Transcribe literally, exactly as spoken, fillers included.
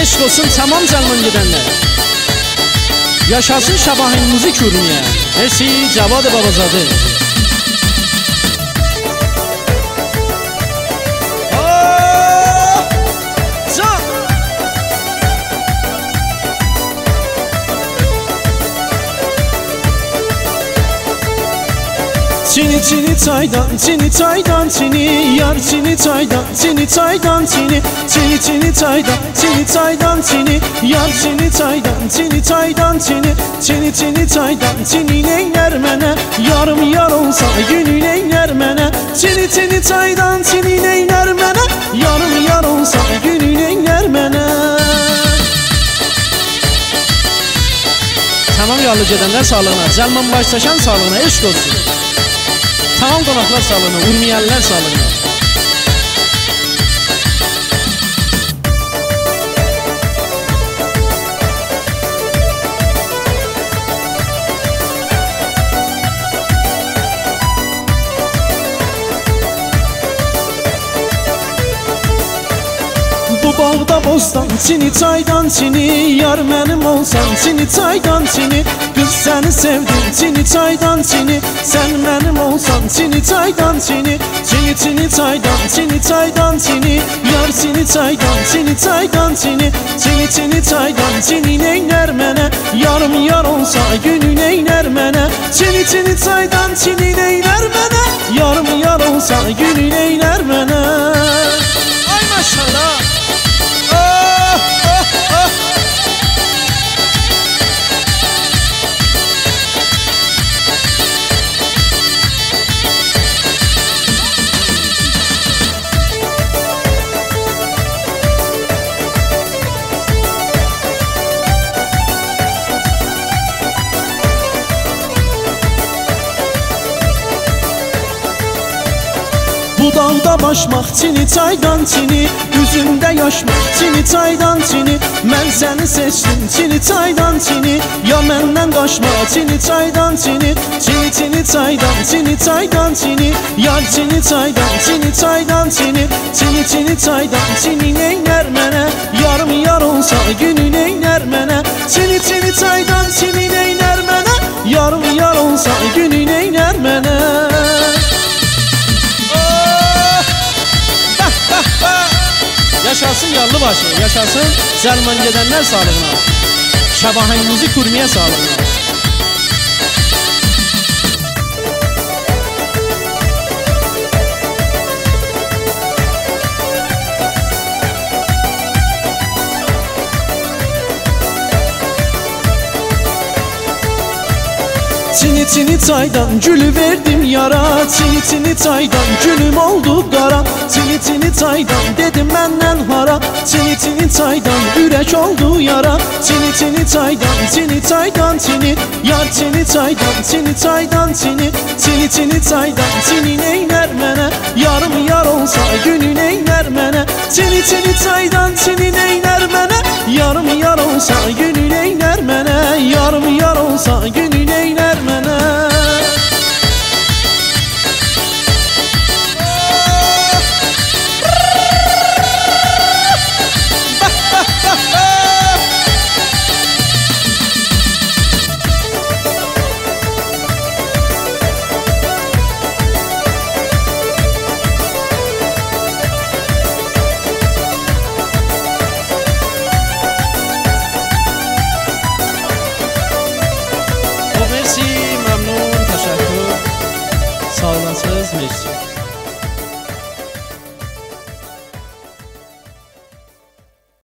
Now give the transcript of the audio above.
Eşq olsun tamam candan gedənlər. Yaşasın Şabahin müzik ürünüyə. Mersi Cavad Babazadə. Çini çini çaydan, çini çaydan çini, yar çini çaydan, çini çaydan çini, çini çini çaydan, çini çaydan çini, yar çini çaydan, çini çaydan çini, çini çini çaydan çini neyler mənə, yarım yar olsa günü neyler mənə, çini çini çaydan çini neyler mənə, yarım yar olsa günü neyler mənə. Tamam yollu gedənlər sağlığına, Zəlman Baştaşan sağlığına, eşq olsun. Tamam qonaqlar sağlığına, urmiyəllər sağlığına. Bu bağda bostan çini çaydan çini, yar mənim olsan çini çaydan çini, kız səni sevdim çini çaydan çini, sen mənim olsan çini çaydan çini, çini çini çaydan çini çaydan çini, yar çini çaydan çini çaydan çini, çini çini çaydan çini neyler mənə, yarım yar olsa günü neyler mənə, çini çini çaydan çini neyler mənə, yarım yar olsa günü neyler mənə. Ay maşallah. Bu dağda başmaq çini çaydan çini, üzündə yaşmaq çini çaydan çini, mən səni seçdim çini çaydan çini, ya məndən qaçma çini çaydan çini, çini çini çaydan çini çaydan çini, yar çini çaydan çini çaydan çini, çini çini çaydan çini neylər mənə, yarım yar olsa günü neylər mənə, çini çini çaydan çini neylər mənə, yarım yar olsa günü neylər mənə. Yaşasın Yallıbaşı, yaşasın Zəlman gedənlər sağlığına, Şabahin müzik ürünüyə sağlığına. Çini çini çaydan gülü verdim yara, çini çini çaydan gülüm oldu qara, çini çini çaydan dedim məndən hara, çini çini çaydan ürək oldu yara, çini çini çaydan çini çaydan çini, yar çini çaydan çini çaydan çini, çini çini çaydan çini neylər mənə, yarım yar olsa günü neylər mənə, çini çini çaydan çini neylər mənə, yarım yar olsa günü neylər mənə, yarım yar olsa günü neylər mənə. Mersi, məmnun, təşəkkür. Sağ olasınız, mersi.